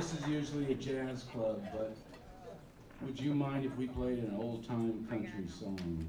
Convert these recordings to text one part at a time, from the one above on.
this is usually a jazz club, but would you mind if we played an old-time country song?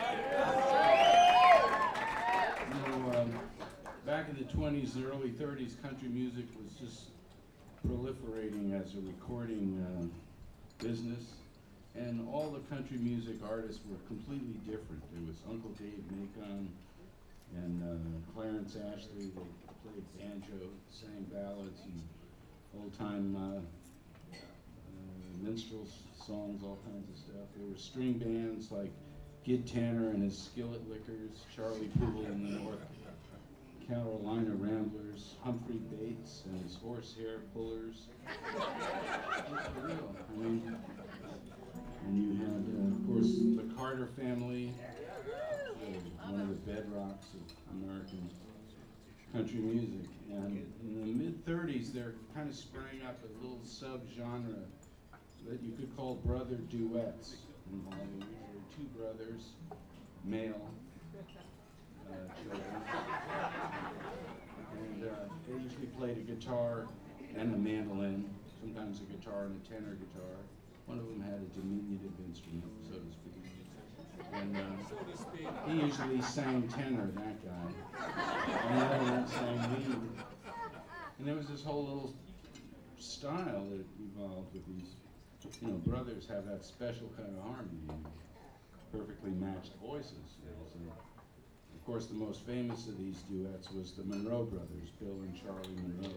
Back in the 20s and early 30s, country music was just proliferating as a recording business, and all the country music artists were completely different. There was Uncle Dave Macon and Clarence Ashley. They played banjo, sang ballads and old-time minstrel songs, all kinds of stuff. There were string bands like Gid Tanner and his Skillet Lickers, Charlie Poole and the North Carolina Ramblers, Humphrey Bates and his Horsehair Pullers. It's for real. I mean, and you had, of course, the Carter family, one of the bedrocks of American country music. And in the mid-30s, there kind of sprang up a little sub-genre that you could call brother duets, involving usually two brothers, male children. And they usually played a guitar and a mandolin, sometimes a guitar and a tenor guitar. One of them had a diminutive instrument, so to speak. And he usually sang tenor, that guy. And the other one sang lead. And there was this whole little style that evolved with these, brothers have that special kind of harmony, perfectly matched voices. So, of course, the most famous of these duets was the Monroe brothers, Bill and Charlie Monroe.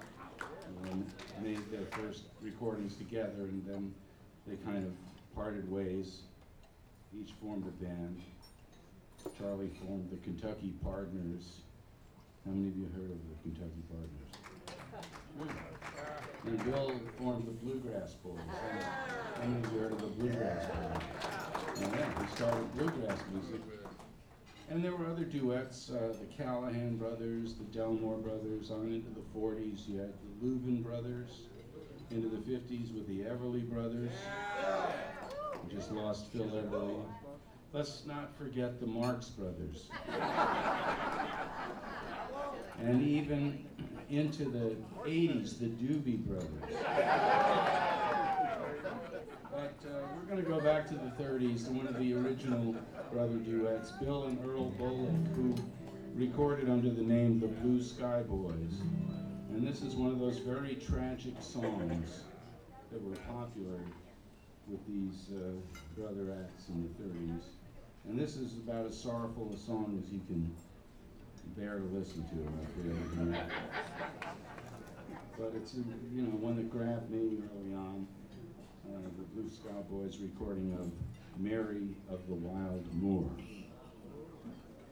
Made their first recordings together, and then they kind of parted ways. Each formed a band. Charlie formed the Kentucky Partners. How many of you heard of the Kentucky Partners? Good. And Bill formed the Bluegrass Boys. How many of you heard of the Bluegrass Boys? Yeah, he started bluegrass music. And there were other duets, the Callahan brothers, the Delmore brothers, on into the 40s. You had the Louvin brothers, into the 50s with the Everly brothers. We just lost Phil Everly. Let's not forget the Marx brothers. And even into the 80s, the Doobie brothers. But we're going to go back to the 30s to one of the original brother duets, Bill and Earl Bullock, who recorded under the name the Blue Sky Boys. And this is one of those very tragic songs that were popular with these brother acts in the 30s. And this is about as sorrowful a song as you can bear to listen to, I feel. But it's one that grabbed me early on. The Blue Sky Boys recording of Mary of the Wild Moor.